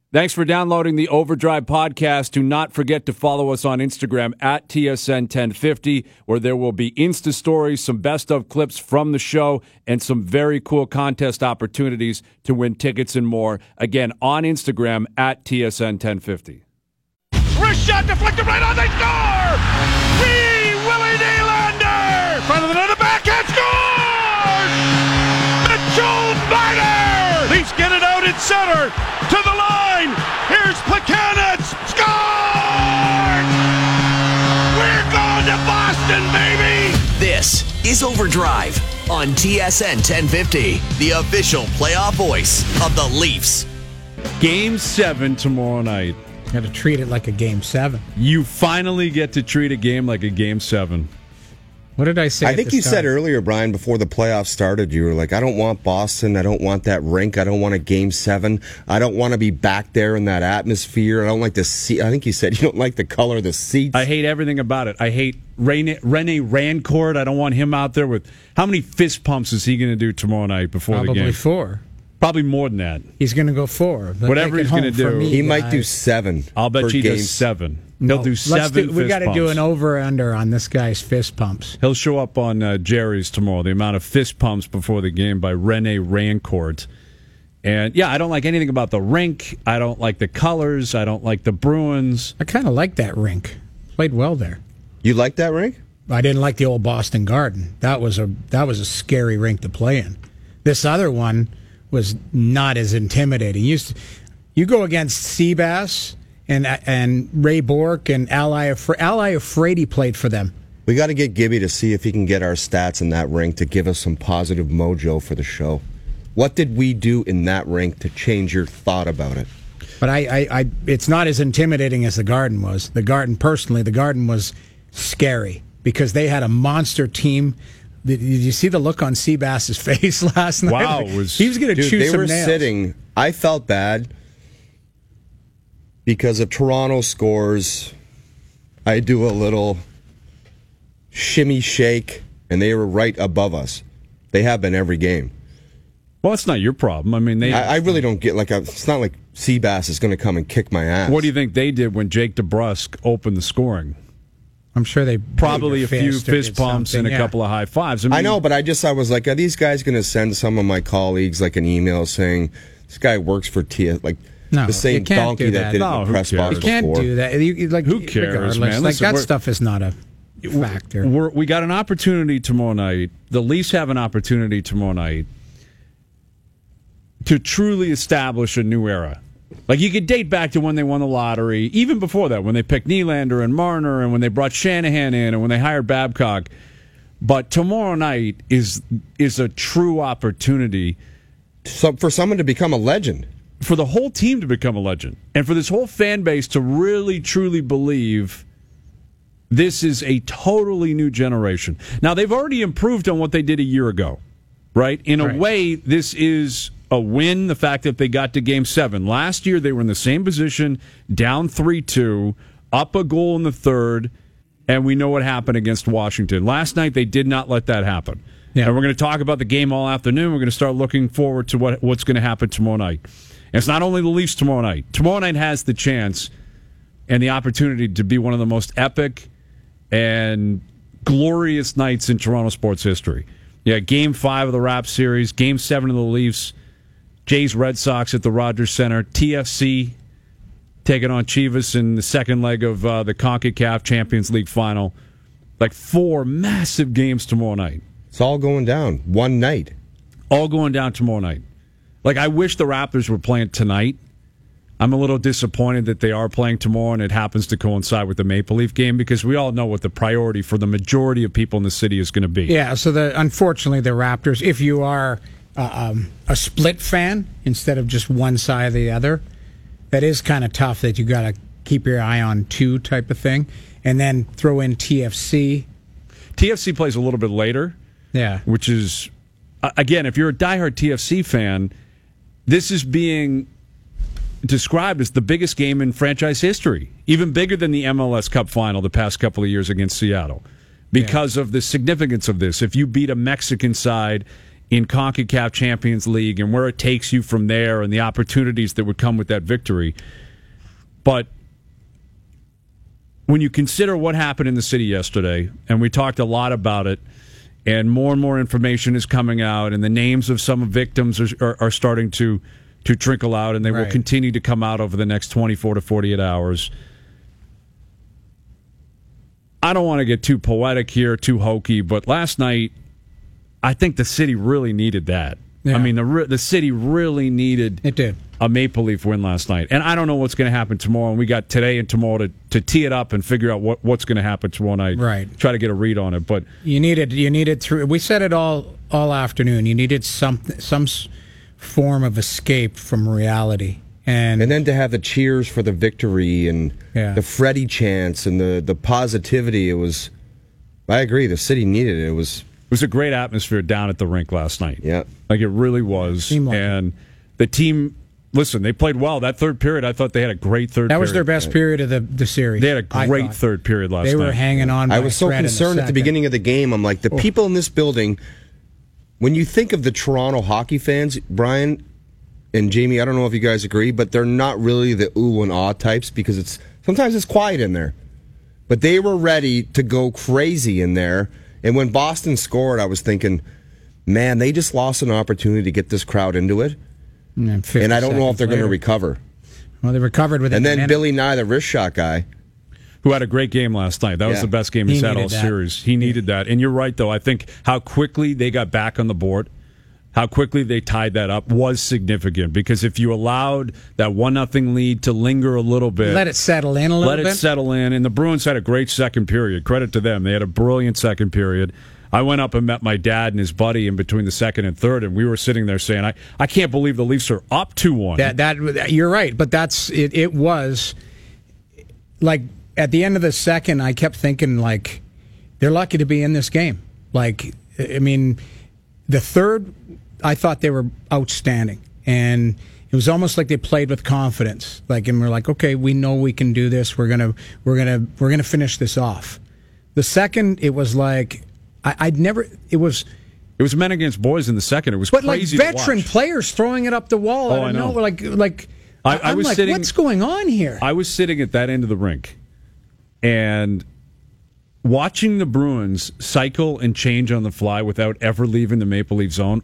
Thanks for downloading the Overdrive podcast. Do not forget to follow us on Instagram at TSN1050, where there will be Insta stories, some best of clips from the show, and some very cool contest opportunities to win tickets and more. Again, on Instagram at TSN1050. Wrist shot deflected right on, they score! Willie Nylander! Front of the net, backhand scores! Mitchell Marner! Leafs get it out in center to the line. Here's Plekanec, scored! We're going to Boston, baby! This is Overdrive on TSN 1050, the official playoff voice of the Leafs. Game 7 tomorrow night. Got to treat it like a Game 7. You finally get to treat a game like a Game 7. What did I say? I think you said earlier, Brian, before the playoffs started, you were like, I don't want Boston. I don't want that rink. I don't want a Game 7. I don't want to be back there in that atmosphere. I don't like the seat. I think you said you don't like the color of the seats. I hate everything about it. I hate Rene Rancourt. I don't want him out there with... How many fist pumps is he going to do tomorrow night before the game? Probably 4. Probably more than that. He's going to go 4. Whatever he's going to do. He might do 7. I'll bet he does 7. He'll do 7 We got to do an pumps. over-under on this guy's fist pumps. He'll show up on Jerry's tomorrow, the amount of fist pumps before the game by Rene Rancourt. And, yeah, I don't like anything about the rink. I don't like the colors. I don't like the Bruins. I kind of like that rink. Played well there. You like that rink? I didn't like the old Boston Garden. That was a scary rink to play in. This other one was not as intimidating. You go against Seabass and Ray Bourque and Ally Afraidy played for them. We got to get Gibby to see if he can get our stats in that rink to give us some positive mojo for the show. What did we do in that rink to change your thought about it? But it's not as intimidating as the Garden was. The Garden was scary because they had a monster team. Did you see the look on Seabass's face last night? Wow. He was going to chew some nails. They were sitting. I felt bad because if Toronto scores, I do a little shimmy shake, and they were right above us. They have been every game. Well, that's not your problem. I mean, I really don't get, it's not like Seabass is going to come and kick my ass. What do you think they did when Jake DeBrusk opened the scoring? I'm sure they probably a few fist pumps and a couple of high fives. I know, but I was like, are these guys going to send some of my colleagues like an email saying this guy works for the same donkey that did it in the press box before? You can't do that. Who cares, man? Listen, that stuff is not a factor. We got an opportunity tomorrow night. The Leafs have an opportunity tomorrow night to truly establish a new era. Like, you could date back to when they won the lottery, even before that, when they picked Nylander and Marner, and when they brought Shanahan in, and when they hired Babcock. But tomorrow night is a true opportunity for someone to become a legend. For the whole team to become a legend. And for this whole fan base to really, truly believe this is a totally new generation. Now, they've already improved on what they did a year ago, right? In a way, this is a win, the fact that they got to Game 7. Last year, they were in the same position, down 3-2, up a goal in the third, and we know what happened against Washington. Last night, they did not let that happen. Yeah. And we're going to talk about the game all afternoon. We're going to start looking forward to what's going to happen tomorrow night. And it's not only the Leafs tomorrow night. Tomorrow night has the chance and the opportunity to be one of the most epic and glorious nights in Toronto sports history. Yeah, Game 5 of the Raps series, Game 7 of the Leafs, Jays Red Sox at the Rogers Center, TFC taking on Chivas in the second leg of the CONCACAF Champions League final. Like 4 massive games tomorrow night. It's all going down one night. All going down tomorrow night. Like, I wish the Raptors were playing tonight. I'm a little disappointed that they are playing tomorrow and it happens to coincide with the Maple Leaf game because we all know what the priority for the majority of people in the city is going to be. Yeah, so unfortunately the Raptors, if you are a split fan instead of just one side or the other, that is kind of tough that you got to keep your eye on 2 type of thing. And then throw in TFC. TFC plays a little bit later. Yeah. Which is, again, if you're a diehard TFC fan, this is being described as the biggest game in franchise history, even bigger than the MLS Cup final the past couple of years against Seattle because of the significance of this. If you beat a Mexican side in CONCACAF Champions League and where it takes you from there and the opportunities that would come with that victory. But when you consider what happened in the city yesterday, and we talked a lot about it, and more information is coming out, and the names of some victims are starting to trickle out, and they will continue to come out over the next 24 to 48 hours. I don't want to get too poetic here, too hokey, but last night, I think the city really needed that. Yeah. I mean, the city really needed a Maple Leaf win last night. And I don't know what's going to happen tomorrow. And we got today and tomorrow to tee it up and figure out what's going to happen tomorrow night. Right. Try to get a read on it. But you needed through. We said it all afternoon. You needed some form of escape from reality. And then to have the cheers for the victory and the Freddie chants and the positivity, I agree, the city needed it. It was a great atmosphere down at the rink last night. Yeah. Like it really was. And the team, listen, they played well. That third period, I thought they had a great third period. That was their best period of the series. They had a great third period last night. They were hanging on by I was so concerned at the beginning of the game. I'm like, the people in this building, when you think of the Toronto hockey fans, Brian and Jamie, I don't know if you guys agree, but they're not really the ooh and ah types because sometimes it's quiet in there. But they were ready to go crazy in there. And when Boston scored, I was thinking, man, they just lost an opportunity to get this crowd into it. And I don't know if they're going to recover. Well, they recovered with it. And then Billy Nye, the wrist shot guy, who had a great game last night. That was the best game he's had all series. He needed that. And you're right, though. I think how quickly they got back on the board, how quickly they tied that up was significant. Because if you allowed that 1-0 lead to linger a little bit. Let it settle in a little bit. Let it settle in. And the Bruins had a great second period. Credit to them. They had a brilliant second period. I went up and met my dad and his buddy in between the second and third, and we were sitting there saying, I can't believe the Leafs are up 2-1. That you're right, but it was like at the end of the second, I kept thinking, like, they're lucky to be in this game. Like, I mean, the third, I thought they were outstanding, and it was almost like they played with confidence. Like, and we're like, okay, we know we can do this. We're gonna finish this off. The second, it was like it was men against boys in the second. It was crazy. But like veteran players throwing it up the wall. Oh, I know. I was like, what's going on here? I was sitting at that end of the rink and watching the Bruins cycle and change on the fly without ever leaving the Maple Leaf zone.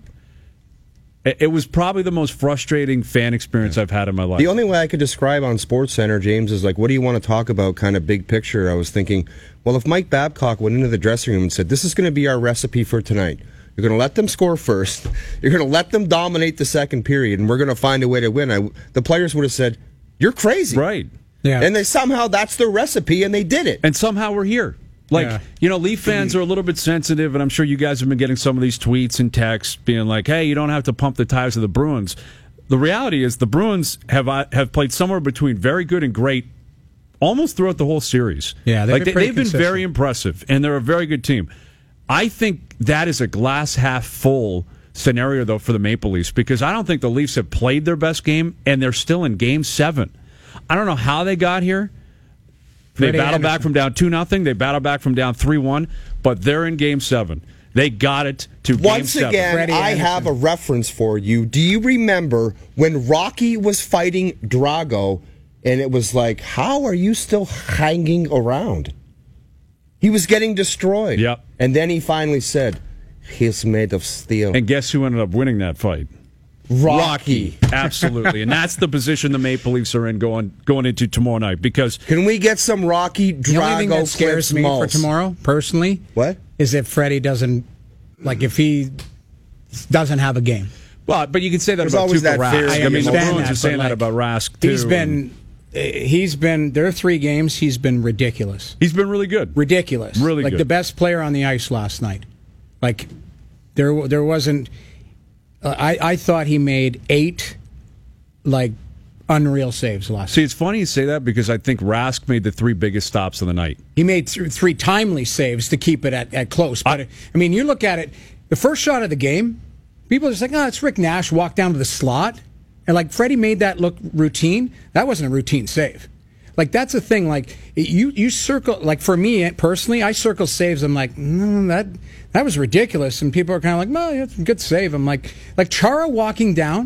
It was probably the most frustrating fan experience I've had in my life. The only way I could describe on SportsCenter, James, is like, what do you want to talk about kind of big picture? I was thinking, well, if Mike Babcock went into the dressing room and said, this is going to be our recipe for tonight. You're going to let them score first. You're going to let them dominate the second period, and we're going to find a way to win. The players would have said, you're crazy. Right. Yeah. And that's their recipe, and they did it. And somehow we're here. Leaf fans are a little bit sensitive, and I'm sure you guys have been getting some of these tweets and texts being like, hey, you don't have to pump the tires of the Bruins. The reality is the Bruins have played somewhere between very good and great almost throughout the whole series. Yeah, they've been very impressive, and they're a very good team. I think that is a glass half full scenario, though, for the Maple Leafs, because I don't think the Leafs have played their best game, and they're still in Game 7. I don't know how they got here. They battled back from down 2-0. They battled back from down 3-1, but they're in Game 7. They got it to Game 7. Once again, I have a reference for you. Do you remember when Rocky was fighting Drago, and it was like, how are you still hanging around? He was getting destroyed. Yep. And then he finally said, he's made of steel. And guess who ended up winning that fight? Rocky. Absolutely. And that's the position the Maple Leafs are in going into tomorrow night. Because can we get some Rocky Drago? The only thing that scares me for tomorrow, personally, is if Freddie doesn't, like, if he doesn't have a game. Well, but you can say that about Tuukka Rask. I mean, the Bruins are saying that about Rask, too. He's been, there are 3 games, he's been ridiculous. He's been really good. Ridiculous. Really good. Like the best player on the ice last night. Like, there wasn't, I thought he made 8, like, unreal saves last night. See, it's funny you say that because I think Rask made the 3 biggest stops of the night. He made 3 timely saves to keep it at close. But, I mean, you look at it, the first shot of the game, people are just like, it's Rick Nash walked down to the slot. And, like, Freddie made that look routine. That wasn't a routine save. Like that's the thing. Like you circle. Like for me personally, I circle saves. I'm like that was ridiculous, and people are kind of like, "No, yeah, it's a good save." I'm like Chara walking down.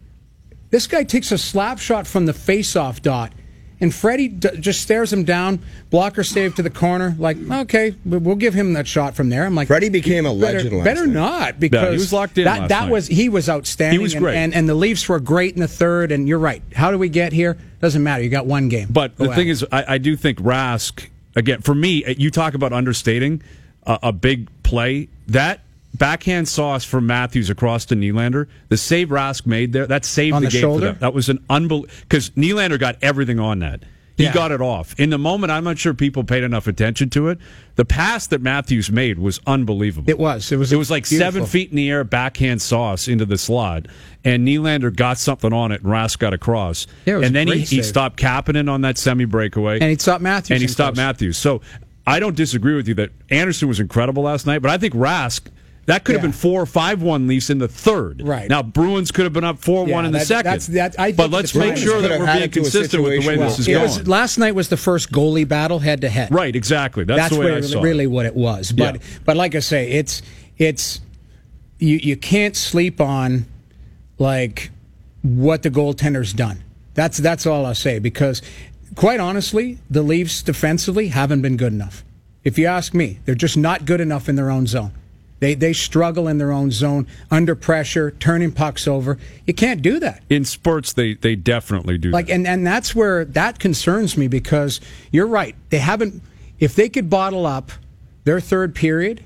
This guy takes a slap shot from the face-off dot, and Freddie just stares him down. Blocker save to the corner. Like, okay, we'll give him that shot from there. I'm like, Freddie became a legend last better night. not, because he was locked in last night. He was outstanding. He was great. And the Leafs were great in the third. And you're right. How do we get here? Doesn't matter. You got one game. But the thing is, I do think Rask, again, for me, you talk about understating a big play. That backhand sauce from Matthews across to Nylander, the save Rask made there, that saved on the game shoulder? for them. That was an unbelievable, because Nylander got everything on that. He got it off. In the moment, I'm not sure people paid enough attention to it. The pass that Matthews made was unbelievable. It was like beautiful. 7 feet in the air, backhand sauce into the slot, and Nylander got something on it, and Rask got across. Yeah, it was and then a great he save. stopped Kapanen on that semi-breakaway. And he stopped Matthews. And he stopped Matthews. So I don't disagree with you that Anderson was incredible last night, but I think Rask, that could have been 4 or 5-1 Leafs in the third. Right. Now, Bruins could have been up 4-1 in the second. But let's make sure that we're being consistent with the way this is going. Last night was the first goalie battle head to head. Right, exactly. That's the way I saw really it. what it was. But like I say, it's you can't sleep on like what the goaltender's done. That's all I'll say, because quite honestly, the Leafs defensively haven't been good enough. If you ask me, they're just not good enough in their own zone. They struggle in their own zone, under pressure, turning pucks over. You can't do that. In spurts, they definitely do that. And that's where that concerns me, because you're right. They haven't. If they could bottle up their third period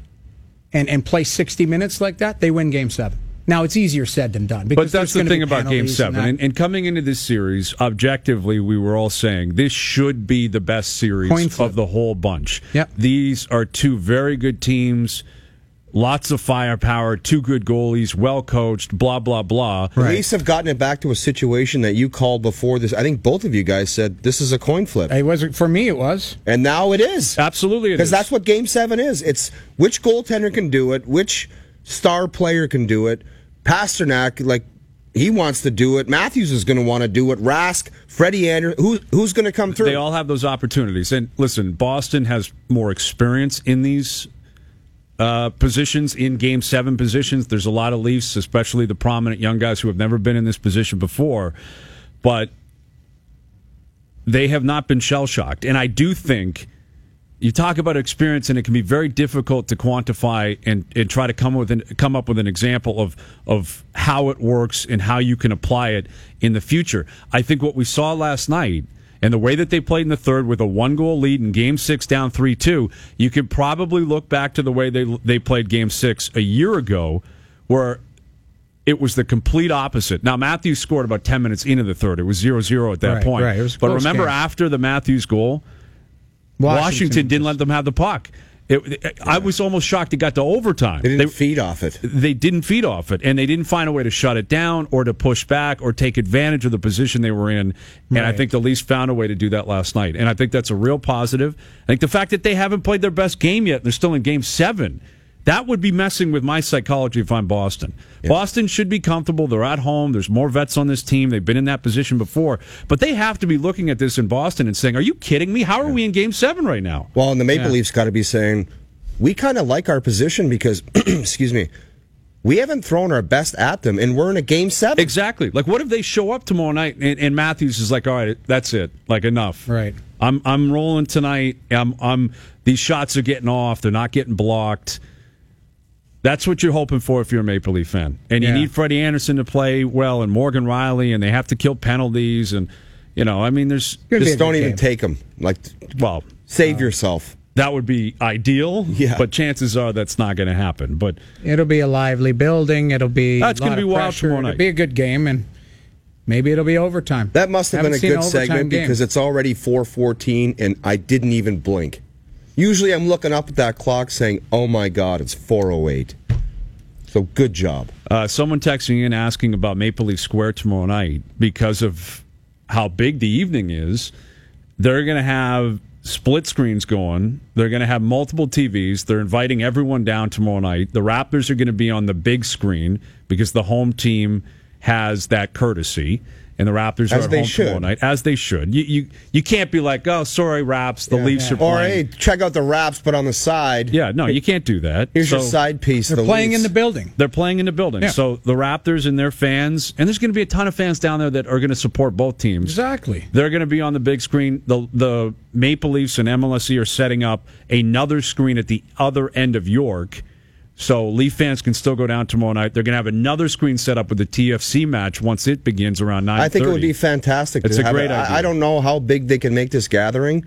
and play 60 minutes like that, they win Game 7. Now, it's easier said than done. But that's the thing about Game 7. And coming into this series, objectively, we were all saying this should be the best series of the whole bunch. Yep. These are two very good teams. Lots of firepower, two good goalies, well coached, blah, blah, blah. The Leafs have gotten it back to a situation that you called before this. I think both of you guys said this is a coin flip. It was, for me, it was. And now it is. Absolutely it is. Because that's what Game 7 is. It's which goaltender can do it, which star player can do it. Pasternak, like, he wants to do it. Matthews is going to want to do it. Rask, Freddie Anderson, who's going to come through? They all have those opportunities. And listen, Boston has more experience in these positions, in Game 7 positions. There's a lot of Leafs, especially the prominent young guys who have never been in this position before, but they have not been shell-shocked. And I do think you talk about experience, and it can be very difficult to quantify and try to come up with an example of how it works and how you can apply it in the future. I think what we saw last night, and the way that they played in the third with a 1-goal lead in Game 6 down 3-2, you could probably look back to the way they played Game 6 a year ago, where it was the complete opposite. Now, Matthews scored about 10 minutes into the third. It was 0-0 at that point. Right. It was a but close remember, game. After the Matthews goal, Washington didn't let them have the puck. I was almost shocked it got to overtime. They didn't feed off it. They didn't feed off it, and they didn't find a way to shut it down or to push back or take advantage of the position they were in. And I think the Leafs found a way to do that last night. And I think that's a real positive. I think the fact that they haven't played their best game yet, and they're still in Game 7, that would be messing with my psychology if I'm Boston. Yep. Boston should be comfortable. They're at home. There's more vets on this team. They've been in that position before. But they have to be looking at this in Boston and saying, are you kidding me? How are we in Game 7 right now? Well, and the Maple Leafs got to be saying, we kind of like our position because, excuse me, we haven't thrown our best at them, and we're in a Game 7. Exactly. Like, what if they show up tomorrow night and Matthews is like, all right, that's it. Like, enough. Right. I'm rolling tonight. These shots are getting off. They're not getting blocked. That's what you're hoping for if you're a Maple Leaf fan. And you need Freddie Anderson to play well, and Morgan Riley, and they have to kill penalties. And, I mean, there's... Just don't even take them. Like, well... Save yourself. That would be ideal, but chances are that's not going to happen. But it'll be a lively building. It'll be it's going to be wild tomorrow night. It'll be a good game, and maybe it'll be overtime. That must have been a good segment because it's already 4:14, and I didn't even blink. Usually I'm looking up at that clock saying, oh my God, it's 4:08. So good job. Someone texting in asking about Maple Leaf Square tomorrow night because of how big the evening is. They're going to have split screens going. They're going to have multiple TVs. They're inviting everyone down tomorrow night. The Raptors are going to be on the big screen because the home team has that courtesy. and the Raptors As are at they home should. tomorrow night, as they should. You can't be like, oh, sorry, Raps, the Leafs are Or, playing. hey, check out the Raps, but on the side. Yeah, no, you can't do that. Here's your side piece. They're the playing Leafs. in the building. They're playing in the building. Yeah. So the Raptors and their fans, and there's going to be a ton of fans down there that are going to support both teams. Exactly. They're going to be on the big screen. The Maple Leafs and MLSE are setting up another screen at the other end of York. So Leaf fans can still go down tomorrow night. They're going to have another screen set up with the TFC match once it begins around 9:30. I think it would be fantastic. It's to a have great it. idea. I don't know how big they can make this gathering.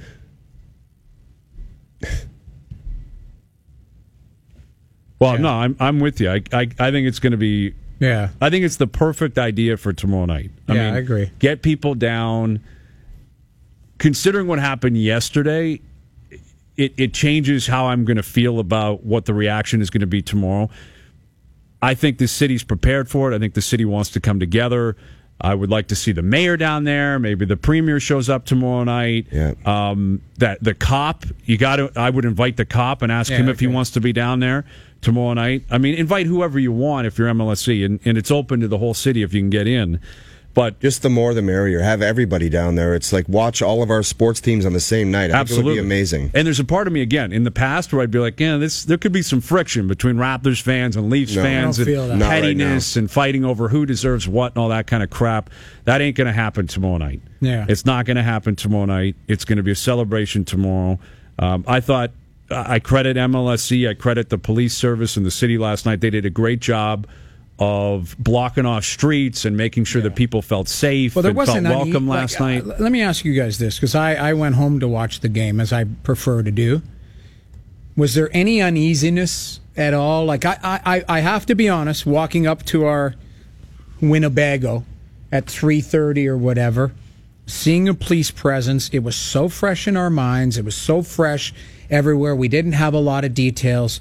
Well, no, I'm with you. I think it's going to be. Yeah. I think it's the perfect idea for tomorrow night. I agree. Get people down. Considering what happened yesterday, it changes how I'm going to feel about what the reaction is going to be tomorrow. I think the city's prepared for it. I think the city wants to come together. I would like to see the mayor down there. Maybe the premier shows up tomorrow night. Yeah. That the cop, I would invite the cop and ask him if he wants to be down there tomorrow night. I mean, invite whoever you want if you're MLSE, and it's open to the whole city if you can get in. But just the more the merrier. Have everybody down there. It's like watch all of our sports teams on the same night. I think it would be amazing. And there's a part of me again in the past where I'd be like, yeah, there could be some friction between Raptors fans and Leafs fans, and Not pettiness right and fighting over who deserves what and all that kind of crap. That ain't going to happen tomorrow night. Yeah, it's not going to happen tomorrow night. It's going to be a celebration tomorrow. I thought I credit MLSE, I credit the police service and the city last night. They did a great job of blocking off streets and making sure that people felt safe and felt welcome last night. Let me ask you guys this, because I went home to watch the game, as I prefer to do. Was there any uneasiness at all? Like, I have to be honest, walking up to our Winnebago at 3:30 or whatever, seeing a police presence, it was so fresh in our minds. It was so fresh everywhere. We didn't have a lot of details.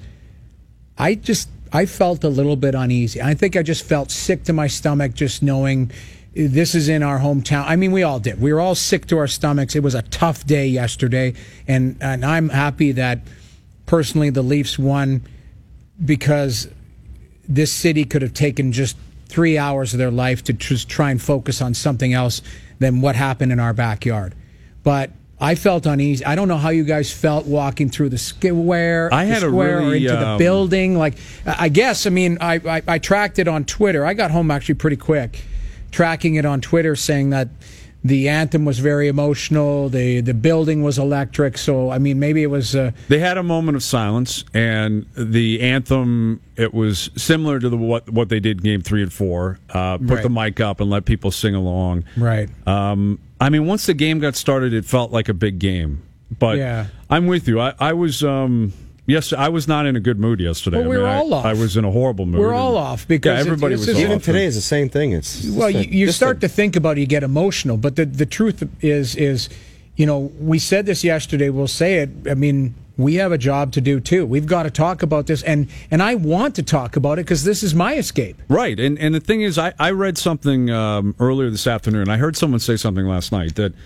I felt a little bit uneasy. I think I just felt sick to my stomach just knowing this is in our hometown. I mean, we all did. We were all sick to our stomachs. It was a tough day yesterday, and I'm happy that personally the Leafs won, because this city could have taken just 3 hours of their life to just try and focus on something else than what happened in our backyard. But I felt uneasy. I don't know how you guys felt walking through the square. I had or into the building. Like, I guess, I mean, I tracked it on Twitter. I got home actually pretty quick, tracking it on Twitter, saying that the anthem was very emotional. The building was electric. So, I mean, maybe it was. They had a moment of silence, and the anthem, it was similar to what they did in Game 3 and 4. Put the mic up and let people sing along. Right. I mean, once the game got started, it felt like a big game. But yeah. I'm with you. I was I was not in a good mood yesterday. Well, we were all off. I was in a horrible mood. We're all off because everybody was off. Even today is the same thing. It's well, you start to think about it, you get emotional. But the truth is, you know, we said this yesterday. We'll say it. I mean, we have a job to do too. We've got to talk about this, and I want to talk about it because this is my escape. Right, and the thing is, I read something earlier this afternoon. I heard someone say something last night that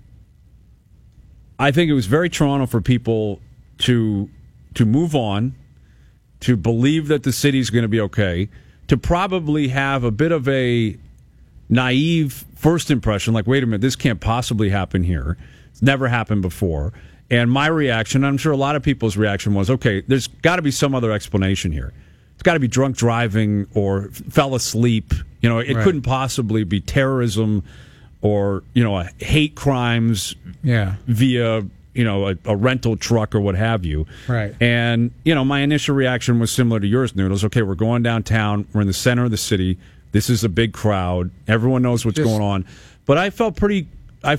I think it was very Toronto for people to move on, to believe that the city's going to be okay, to probably have a bit of a naive first impression, like, wait a minute, this can't possibly happen here. It's never happened before. And my reaction, I'm sure a lot of people's reaction was, okay, there's got to be some other explanation here. It's got to be drunk driving or fell asleep. You know, it couldn't possibly be terrorism or, you know, hate crimes via, you know, a rental truck or what have you. Right. And, you know, my initial reaction was similar to yours, Noodles. Okay, we're going downtown. We're in the center of the city. This is a big crowd. Everyone knows what's going on. But I felt pretty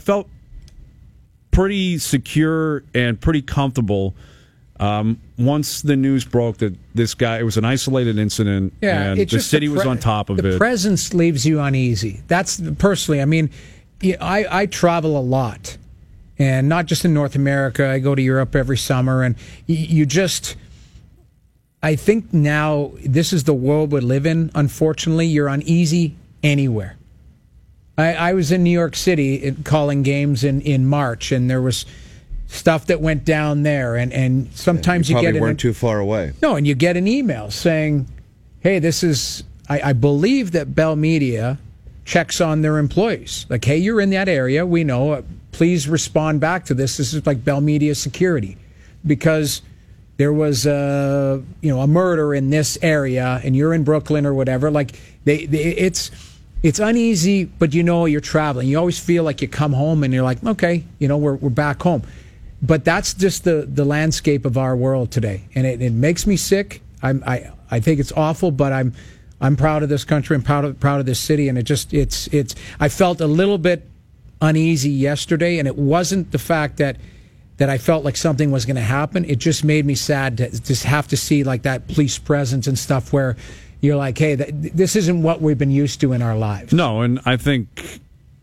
secure and pretty comfortable once the news broke that this guy, it was an isolated incident, and the city was on top of it. The presence leaves you uneasy. That's personally, I mean, I travel a lot, and not just in North America. I go to Europe every summer, and you just, I think now this is the world we live in. Unfortunately, you're uneasy anywhere. I was in New York City calling games in March, and there was stuff that went down there, and sometimes you get weren't too far away. No, and you get an email saying, "Hey, this is." I believe that Bell Media checks on their employees. Like, hey, you're in that area. We know. Please respond back to this. This is like Bell Media security, because there was a murder in this area, and you're in Brooklyn or whatever. Like, it's uneasy, but you're traveling. You always feel like you come home and you're like, okay, we're back home. But that's just the landscape of our world today, and it makes me sick. I think it's awful, but I'm proud of this country. I'm proud of this city, and it's. I felt a little bit uneasy yesterday, and it wasn't the fact that I felt like something was going to happen. It just made me sad to just have to see like that police presence and stuff where you're like, hey, this isn't what we've been used to in our lives. No, and I think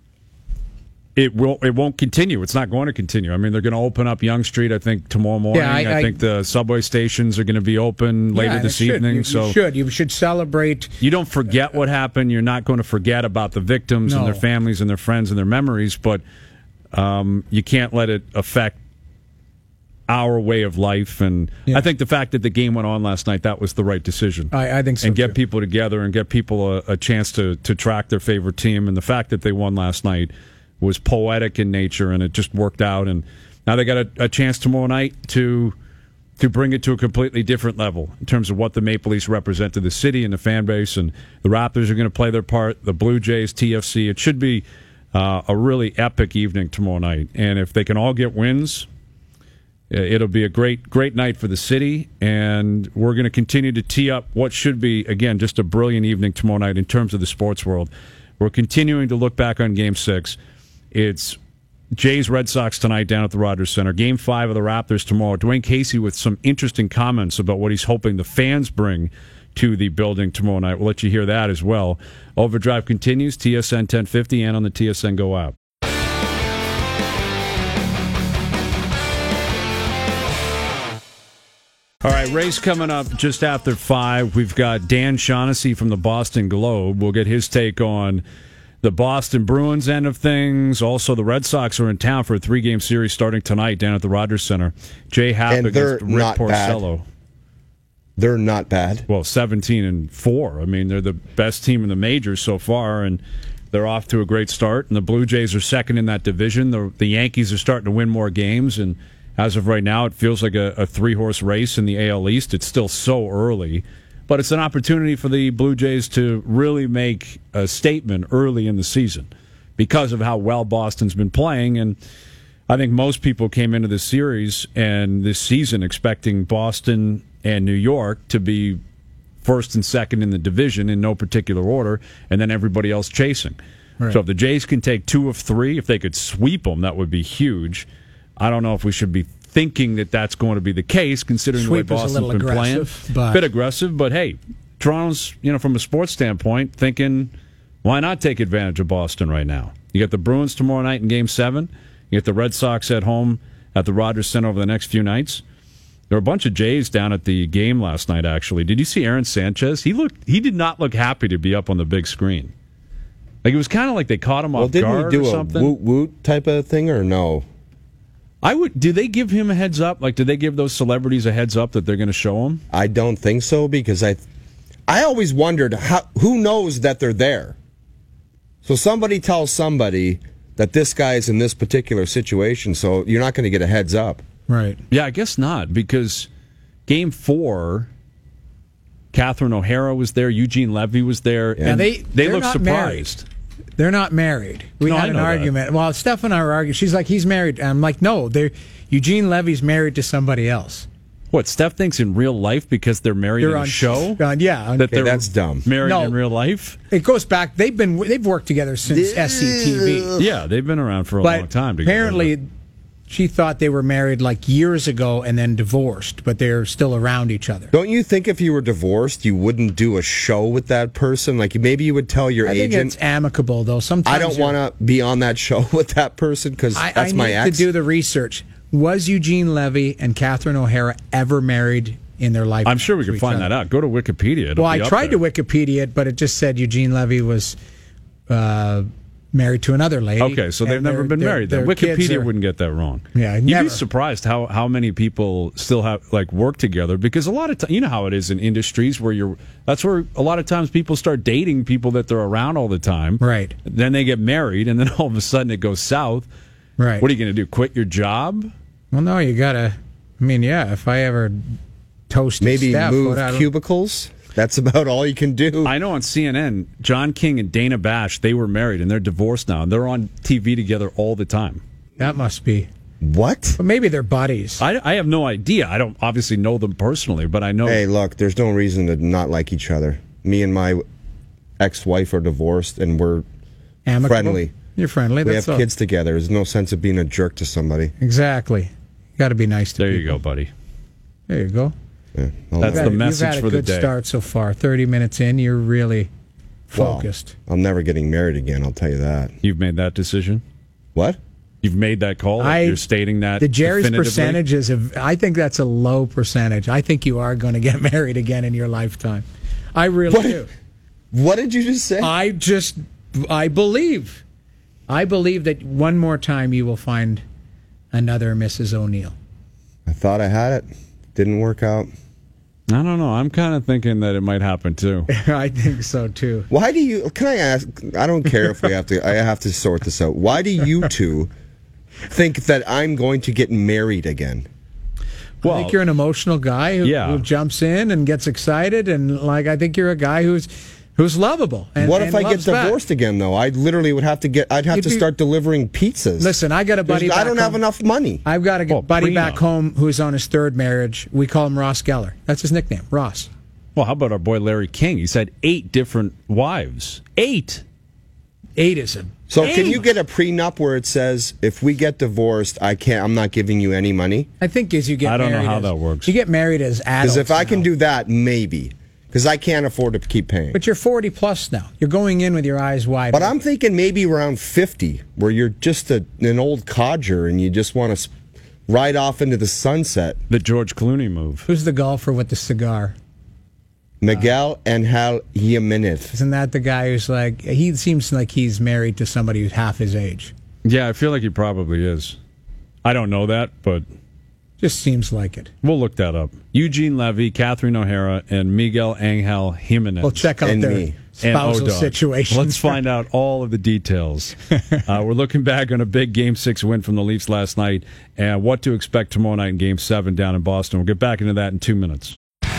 it won't continue. It's not going to continue. I mean, they're going to open up Yonge Street, I think, tomorrow morning. Yeah, I think the subway stations are going to be open later this evening. You should celebrate. You don't forget what happened. You're not going to forget about the victims and their families and their friends and their memories, but you can't let it affect our way of life. And I think the fact that the game went on last night, that was the right decision. I think so, and get people together and get people a chance to track their favorite team. And the fact that they won last night was poetic in nature, and it just worked out. And now they got a chance tomorrow night to bring it to a completely different level in terms of what the Maple Leafs represent to the city and the fan base. And the Raptors are going to play their part, the Blue Jays, TFC. It should be a really epic evening tomorrow night. And if they can all get wins, it'll be a great night for the city. And we're going to continue to tee up what should be, again, just a brilliant evening tomorrow night in terms of the sports world. We're continuing to look back on Game 6. It's Jays Red Sox tonight down at the Rogers Center. Game 5 of the Raptors tomorrow. Dwayne Casey with some interesting comments about what he's hoping the fans bring to the building tomorrow night. We'll let you hear that as well. Overdrive continues, TSN 1050 and on the TSN Go app. All right, race coming up just after 5. We've got Dan Shaughnessy from the Boston Globe. We'll get his take on the Boston Bruins end of things. Also, the Red Sox are in town for a 3-game series starting tonight down at the Rogers Center. Jay Happ against Rick Porcello. They're not bad. Well, 17-4. I mean, they're the best team in the majors so far, and they're off to a great start. And the Blue Jays are second in that division. The Yankees are starting to win more games, and as of right now, it feels like a 3-horse race in the AL East. It's still so early. But it's an opportunity for the Blue Jays to really make a statement early in the season because of how well Boston's been playing. And I think most people came into this series and this season expecting Boston and New York to be first and second in the division in no particular order, and then everybody else chasing. Right. So if the Jays can take 2 of 3, if they could sweep them, that would be huge. I don't know if we should be thinking that that's going to be the case, considering the way Boston's been playing. A bit aggressive, but hey, Toronto's, from a sports standpoint, thinking, why not take advantage of Boston right now? You get the Bruins tomorrow night in Game 7. You get the Red Sox at home at the Rogers Center over the next few nights. There were a bunch of Jays down at the game last night, actually. Did you see Aaron Sanchez? He did not look happy to be up on the big screen. Like, it was kind of like they caught him off guard or something. Didn't he do a woot-woot type of thing, or no? Do they give him a heads up? Like, do they give those celebrities a heads up that they're going to show him? I don't think so, because I always wondered who knows that they're there. So somebody tells somebody that this guy's in this particular situation, so you're not going to get a heads up. Right. Yeah, I guess not, because Game 4, Catherine O'Hara was there, Eugene Levy was there, and they looked surprised. Married. They're not married. We had an argument. Well, Steph and I were arguing. She's like, he's married. And I'm like, no, Eugene Levy's married to somebody else. What, Steph thinks in real life because they're married in a show? Yeah. That's dumb. Married in real life? It goes back. They've worked together since SCTV. Yeah, they've been around for a long time together. Apparently, she thought they were married like years ago and then divorced, but they're still around each other. Don't you think if you were divorced, you wouldn't do a show with that person? Like, maybe you would tell your agent. I think it's amicable, though. Sometimes I don't want to be on that show with that person because that's my ex. I need to do the research. Was Eugene Levy and Catherine O'Hara ever married in their life? I'm sure we could find that out. Go to Wikipedia. Well, I tried to Wikipedia it, but it just said Eugene Levy was married to another lady. Okay, so they've and never been married. Then their kids Wikipedia are- wouldn't get that wrong. Yeah, you'd never. be surprised how many people still have work together, because a lot of you know how it is in industries where that's where a lot of times people start dating people that they're around all the time. Right. Then they get married, and then all of a sudden it goes south. Right. What are you going to do? Quit your job? Well, no, you gotta. I mean, yeah. If I ever toasted Maybe Steph, move what I- cubicles. That's about all you can do. I know on CNN, John King and Dana Bash, they were married and they're divorced now, and they're on TV together all the time. That must be. What? But maybe they're buddies. I have no idea. I don't obviously know them personally, but I know. Hey, look, there's no reason to not like each other. Me and my ex-wife are divorced, and we're Amicable? friendly. You're friendly. We That's have all. kids together. There's no sense of being a jerk to somebody. Exactly. Got to be nice to There you people. go, buddy. There you go. Yeah, I'll That's never- the message You've had for a the good day. start so far. 30 minutes in, you're really Well, focused. I'm never getting married again, I'll tell you that. You've made that decision? What? You've made that call? You're stating that the Jerry's definitively? percentages of. I think that's a low percentage. I think you are going to get married again in your lifetime. I really What? do. What did you just say? I believe that one more time you will find another Mrs. O'Neill. I thought I had it. Didn't work out. I don't know. I'm kind of thinking that it might happen too. I think so too. Why do you? Can I ask? I don't care if we have to. I have to sort this out. Why do you two think that I'm going to get married again? I think you're an emotional guy who jumps in and gets excited, and I think you're a guy who's lovable. And, What if and I get loves back. divorced again, though? I literally would have to get. I'd have You'd to be- start delivering pizzas. Listen, I got a buddy. I back don't have home. enough money. I've got a buddy prenup. back home who's on his third marriage. We call him Ross Geller. That's his nickname, Ross. Well, how about our boy Larry King? He's had 8 different wives. 8. 8 is him. So can you get a prenup where it says if we get divorced, I'm not giving you any money? I think as you get I don't know married how as- that works. You get married as adults. Because if I can now. do that, maybe. Because I can't afford to keep paying. But you're 40 plus now. You're going in with your eyes wide. But open. I'm thinking maybe around 50, where you're just an old codger and you just want to ride off into the sunset. The George Clooney move. Who's the golfer with the cigar? Miguel Angel Jimenez. Isn't that the guy who's he seems like he's married to somebody who's half his age? Yeah, I feel like he probably is. I don't know that, but Just seems like it. we'll look that up. Eugene Levy, Catherine O'Hara, and Miguel Angel Jimenez. We'll check out And their me. And spousal O-Dog. situation. Let's find out all of the details. We're looking back on a big Game 6 win from the Leafs last night and what to expect tomorrow night in Game 7 down in Boston. We'll get back into that in 2 minutes.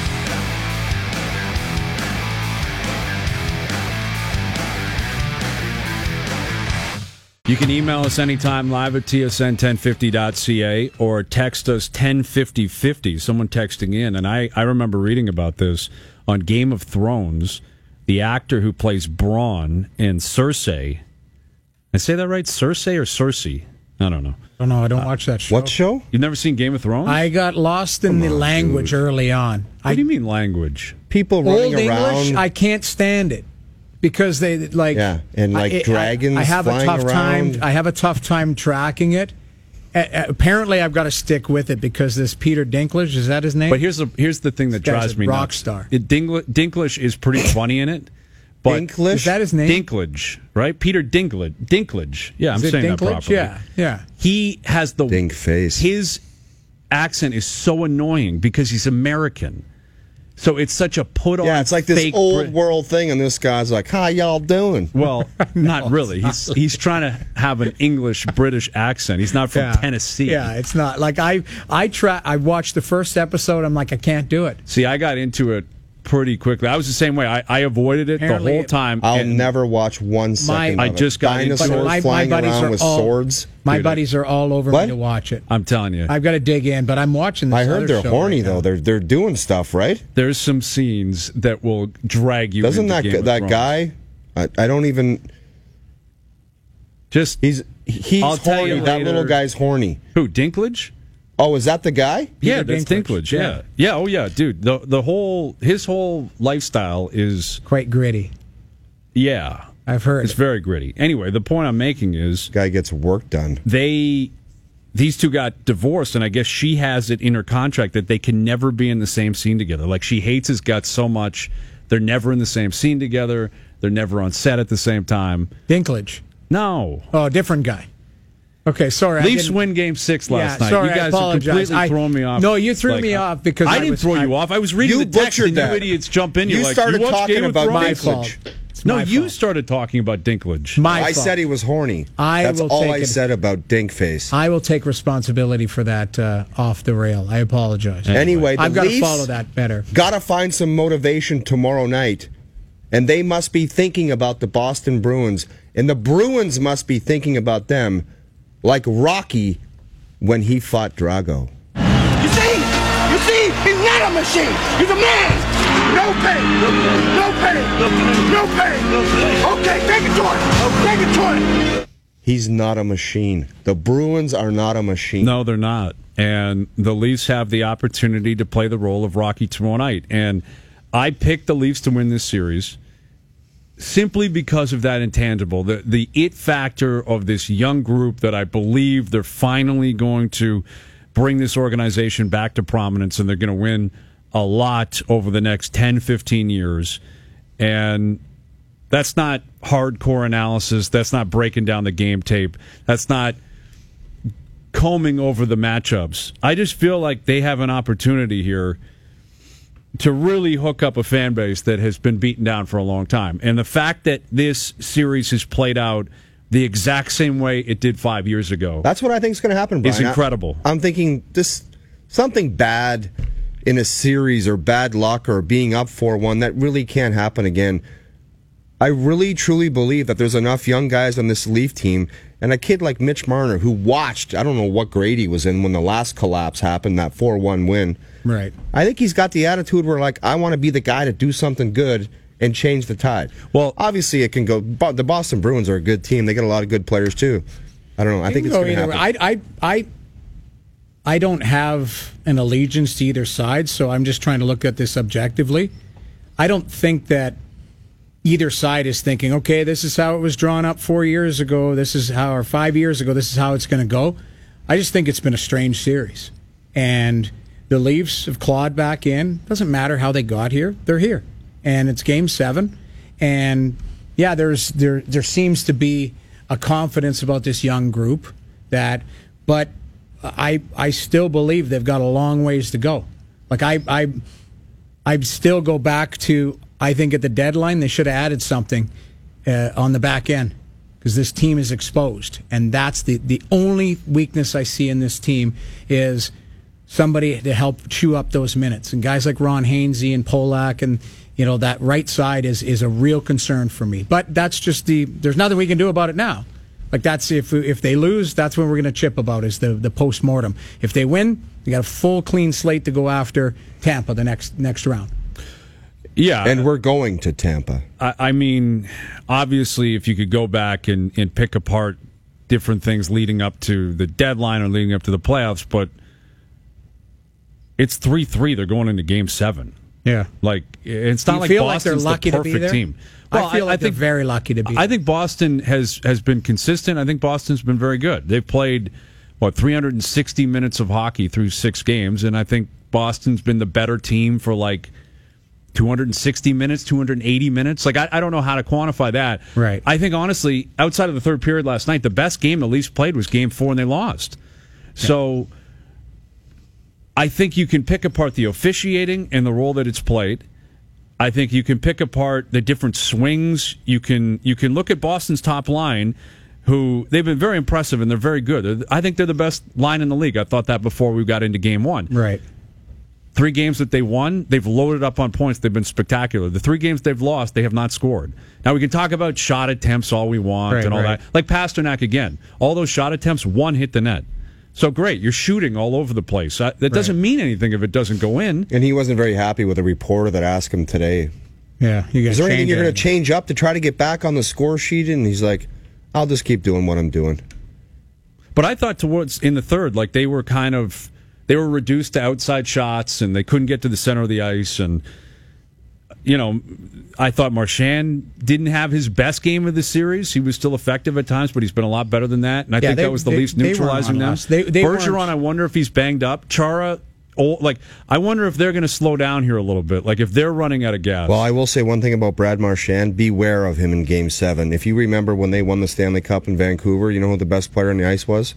You can email us anytime live at tsn1050.ca or text us 105050. Someone texting in, and I remember reading about this on Game of Thrones. The actor who plays Bronn in Cersei. I say that right? Cersei or Cersei? I don't know. Oh no, I don't watch that show. What show? You've never seen Game of Thrones? I got lost in the language early on. What do you mean language? People running Old around. English, I can't stand it because they Yeah, and, dragons I have a flying tough around. time. I have a tough time tracking it. Apparently, I've got to stick with it because this Peter Dinklage, is that his name? But here's the thing that This guy's drives a me rock nuts. star. Dinklage is pretty funny in it. But Dinklage? Is that his name? Dinklage, right? Peter Dinklage. Yeah, I'm Is it saying that Dinklage? properly. Yeah. He has the Dink face. His accent is so annoying because he's American. So it's such a put on. Yeah, it's like this fake old Brit- world thing, and this guy's like, "How y'all doing?" Well, not really. He's trying to have an English British accent. He's not from Tennessee. Yeah, it's not like I watched the first episode. I'm like, I can't do it. See, I got into it pretty quickly. I was the same way. I avoided it Apparently, the whole time. I'll and never watch one second. I of it. just got into it. dinosaurs My flying buddies around are with all- swords. My Dude, buddies are all over What? me to watch it. I'm telling you, I've got to dig in, but I'm watching this. I heard other they're show horny right now. though. They're doing stuff, right? there's some scenes that will drag you. Doesn't into that Game of that Thrones. guy? I don't even. Just He's I'll tell you horny. That later. little guy's horny. who? Dinklage? Oh, is that the guy? Yeah, Peter that's Dinklage. Yeah. Oh yeah, dude. His whole lifestyle is Quite gritty. I've heard it's it. very gritty. Anyway, the point I'm making is Guy gets work done. these two got divorced, and I guess she has it in her contract that they can never be in the same scene together. Like she hates his guts so much, they're never in the same scene together. They're never on set at the same time. Dinklage. No. Oh, different guy. Okay, sorry. Leafs win Game 6 last night. Sorry, you guys I have apologize. completely thrown me off. No, you threw me off because I didn't throw you off. I was reading You the text and butchered that. you idiots jump in. You You're like, started watched talking Game of about Thrones? my Dinklage. fault. It's No, my you fault. started talking about Dinklage. My I fault. said he was horny. That's will all take I it. said about Dinkface. I will take responsibility for that off the rail. I apologize. Anyway, the I've got to Leafs follow that better. got to find some motivation tomorrow night, and they must be thinking about the Boston Bruins, and the Bruins must be thinking about them like Rocky when he fought Drago. You see, he's not a machine. He's a man. No pain, no pain, no pain. Okay, take it to him. Take it to him. He's not a machine. The Bruins are not a machine. No, they're not. And the Leafs have the opportunity to play the role of Rocky tomorrow night. And I picked the Leafs to win this series simply because of that intangible, the it factor of this young group that I believe they're finally going to bring this organization back to prominence, and they're going to win a lot over the next 10, 15 years. And that's not hardcore analysis. That's not breaking down the game tape. That's not combing over the matchups. I just feel like they have an opportunity here to really hook up a fan base that has been beaten down for a long time. And the fact that this series has played out the exact same way it did 5 years ago. That's what I think is going to happen, Brian. It's incredible. I'm thinking this something bad in a series or bad luck or being up 4-1 that really can't happen again. I really, truly believe that there's enough young guys on this Leaf team and a kid like Mitch Marner who watched, I don't know what grade he was in when the last collapse happened, that 4-1 win. Right. I think he's got the attitude where, like, I want to be the guy to do something good and change the tide. Well, obviously it can go. The Boston Bruins are a good team. They got a lot of good players too. I don't know. I think it's going to happen. I don't have an allegiance to either side, so I'm just trying to look at this objectively. I don't think that either side is thinking, okay, this is how it was drawn up 4 years ago. This is how, or 5 years ago, this is how it's going to go. I just think it's been a strange series. And the Leafs have clawed back in. Doesn't matter how they got here. They're here. And it's Game 7. And, yeah, there seems to be a confidence about this young group but I still believe they've got a long ways to go. Like, I still go back to, I think at the deadline they should have added something on the back end because this team is exposed. And that's the only weakness I see in this team is somebody to help chew up those minutes. And guys like Ron Hainsey and Polak and, that right side is a real concern for me. But that's just there's nothing we can do about it now. Like, that's if they lose, that's when we're going to chip about is the post-mortem. If they win, they got a full clean slate to go after Tampa the next round. Yeah. And we're going to Tampa. I mean, obviously, if you could go back and pick apart different things leading up to the deadline or leading up to the playoffs, but it's 3-3. They're going into Game 7. Yeah. Like, it's not like feel Boston's like they're lucky the to be perfect there? team. Well, I feel like they're very lucky to be there. I think Boston has been consistent. I think Boston's been very good. They've played, 360 minutes of hockey through 6 games, and I think Boston's been the better team for, 260 minutes, 280 minutes. I don't know how to quantify that. Right. I think, honestly, outside of the third period last night, the best game the Leafs played was Game 4, and they lost. Yeah. So I think you can pick apart the officiating and the role that it's played. I think you can pick apart the different swings. You can look at Boston's top line, who they've been very impressive and they're very good. I think they're the best line in the league. I thought that before we got into Game 1. Right. 3 games that they won, they've loaded up on points. They've been spectacular. The 3 games they've lost, they have not scored. Now, we can talk about shot attempts all we want and all that. Like Pasternak again. All those shot attempts, 1 hit the net. So great, you're shooting all over the place. That doesn't mean anything if it doesn't go in. And he wasn't very happy with a reporter that asked him today. Yeah, is there anything you're going to change up to try to get back on the score sheet? And he's like, I'll just keep doing what I'm doing. But I thought towards in the third, they were reduced to outside shots and they couldn't get to the center of the ice. And I thought Marchand didn't have his best game of the series. He was still effective at times, but he's been a lot better than that. And I think that was the Leafs neutralizing them. Bergeron, I wonder if he's banged up. Chara, I wonder if they're going to slow down here a little bit. Like if they're running out of gas. Well, I will say one thing about Brad Marchand. Beware of him in Game 7. If you remember when they won the Stanley Cup in Vancouver, you know who the best player on the ice was?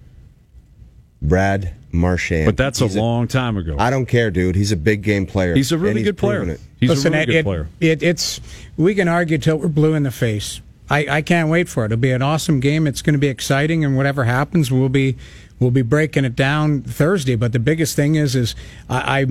Brad Marchand. But that's a long time ago. I don't care, dude. He's a big game player. He's a really good player. He's a really good player. We can argue till we're blue in the face. I can't wait for it. It'll be an awesome game. It's going to be exciting, and whatever happens, we'll be breaking it down Thursday. But the biggest thing is I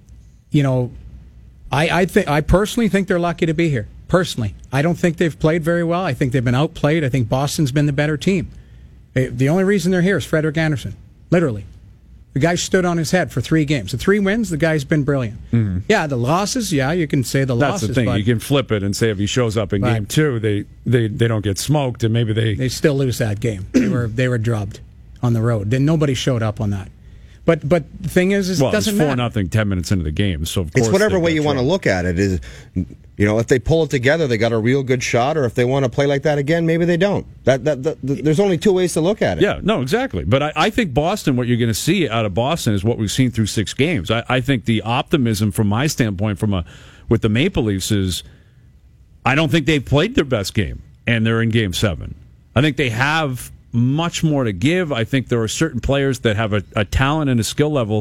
personally think they're lucky to be here. Personally, I don't think they've played very well. I think they've been outplayed. I think Boston's been the better team. The only reason they're here is Frederik Andersen. Literally. The guy stood on his head for 3 games. The 3 wins, the guy's been brilliant. Mm-hmm. Yeah, the losses, you can say the losses. That's the thing. You can flip it and say if he shows up in Game 2, they don't get smoked, and maybe they still lose that game. They were drubbed on the road. Then nobody showed up on that. But the thing is it doesn't matter. It's 4-0 10 minutes into the game, so of course it's whatever way you want to look at it. Is if they pull it together, they got a real good shot, or if they want to play like that again, maybe they don't. There's only 2 ways to look at it. Yeah, no, exactly. But I think Boston, what you're going to see out of Boston is what we've seen through 6 games. I think the optimism from my standpoint with the Maple Leafs is I don't think they've played their best game, and they're in Game 7. I think they have much more to give. I think there are certain players that have a talent and a skill level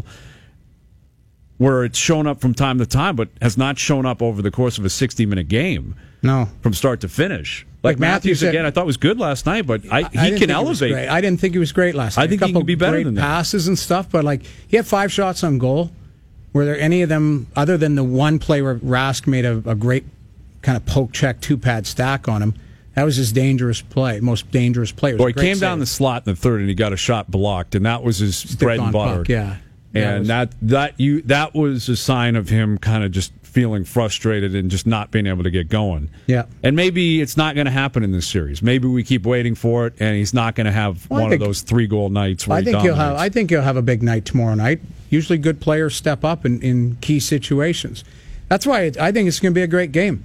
where it's shown up from time to time, but has not shown up over the course of a 60-minute game. No, from start to finish. Like Matthews again, I thought was good last night, but he can elevate. I didn't think he was great last night. I think he can be better than that. Passes and stuff, but he had 5 shots on goal. Were there any of them other than the one play where Rask made a great kind of poke check 2-pad stack on him? That was his most dangerous play. Well, he came down the slot in the third, and he got a shot blocked, and that was his bread and butter. Puck, yeah, and that was a sign of him kind of just feeling frustrated and just not being able to get going. Yeah, and maybe it's not going to happen in this series. Maybe we keep waiting for it, and he's not going to have one of those 3-goal nights. Where I think he'll have a big night tomorrow night. Usually, good players step up in key situations. That's why I think it's going to be a great game.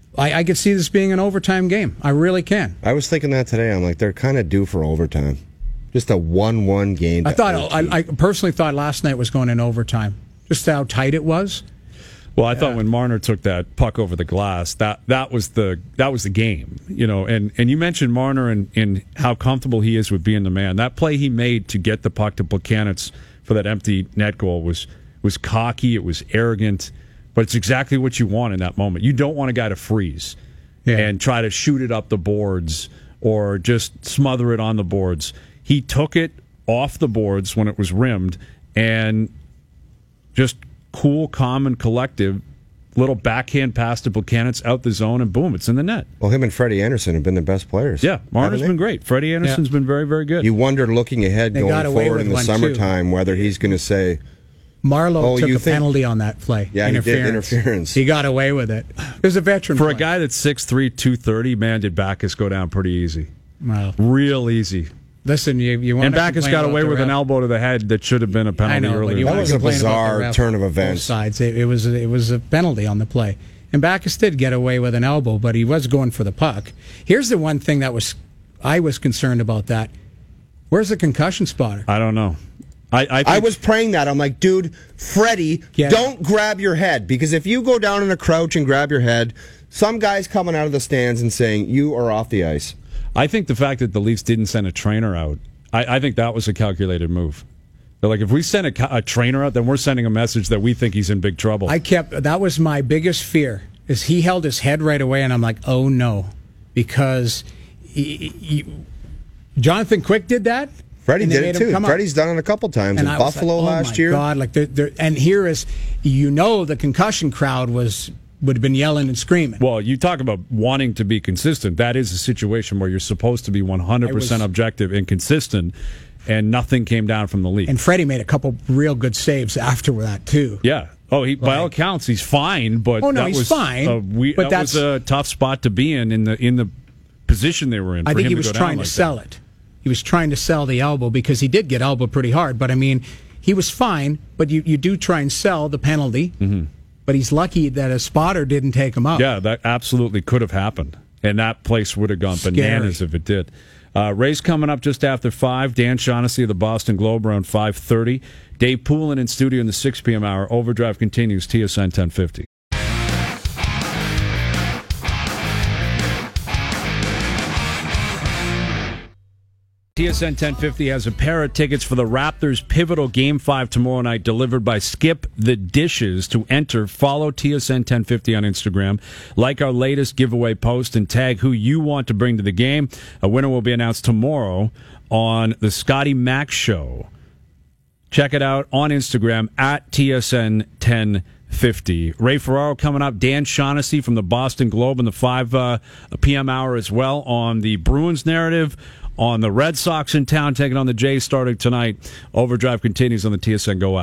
I could see this being an overtime game. I really can. I was thinking that today. I'm like, they're kind of due for overtime. Just a 1-1 game. I personally thought last night was going in overtime. Just how tight it was. Well, I thought when Marner took that puck over the glass, that was the game. And you mentioned Marner and how comfortable he is with being the man. That play he made to get the puck to Plekanec for that empty net goal was cocky. It was arrogant. But it's exactly what you want in that moment. You don't want a guy to freeze and try to shoot it up the boards or just smother it on the boards. He took it off the boards when it was rimmed and just cool, calm, and collective, little backhand pass to Plekanec out the zone, and boom, it's in the net. Well, him and Freddie Anderson have been the best players. Yeah, Marner's been great. Freddie Anderson's been very, very good. You wondered looking ahead going forward in the summertime whether he's going to say... Marlowe took a penalty on that play. Yeah, he did interference. He got away with it. It was a veteran For play. A guy that's 6'3", 230, man, did Backes go down pretty easy. Wow. Real easy. Listen, you want and Backes got away with an elbow to the head that should have been a penalty earlier. That was a bizarre turn of events. Both sides. It was a penalty on the play. And Backes did get away with an elbow, but he was going for the puck. Here's the one thing I was concerned about that. Where's the concussion spotter? I don't know. I was praying that. I'm like, dude, Freddie, don't grab your head. Because if you go down in a crouch and grab your head, some guy's coming out of the stands and saying, you are off the ice. I think the fact that the Leafs didn't send a trainer out, I think that was a calculated move. They're like, if we send a trainer out, then we're sending a message that we think he's in big trouble. That was my biggest fear, is he held his head right away, and I'm like, oh no. Because Jonathan Quick did that. Freddie did it too. Freddie's done it a couple times in Buffalo last year. God, and here is, the concussion crowd would have been yelling and screaming. Well, you talk about wanting to be consistent. That is a situation where you're supposed to be 100% objective and consistent, and nothing came down from the league. And Freddie made a couple real good saves after that too. Yeah. Oh, by all accounts, he's fine. But he's fine. That was a tough spot to be in the position they were in. I think he was trying to sell it. He was trying to sell the elbow because he did get elbowed pretty hard. But, I mean, he was fine, but you do try and sell the penalty. Mm-hmm. But he's lucky that a spotter didn't take him out. Yeah, that absolutely could have happened. And that place would have gone bananas if it did. Race coming up just after 5. Dan Shaughnessy of the Boston Globe around 5:30. Dave Poulin in studio in the 6 p.m. hour. Overdrive continues, TSN 1050. TSN 1050 has a pair of tickets for the Raptors' pivotal Game 5 tomorrow night, delivered by Skip the Dishes. To enter, follow TSN 1050 on Instagram, like our latest giveaway post, and tag who you want to bring to the game. A winner will be announced tomorrow on the Scotty Mac Show. Check it out on Instagram at TSN 1050. Ray Ferraro coming up. Dan Shaughnessy from the Boston Globe in the 5 p.m. hour as well on the Bruins narrative. On the Red Sox in town, taking on the Jays starting tonight. Overdrive continues on the TSN Go app.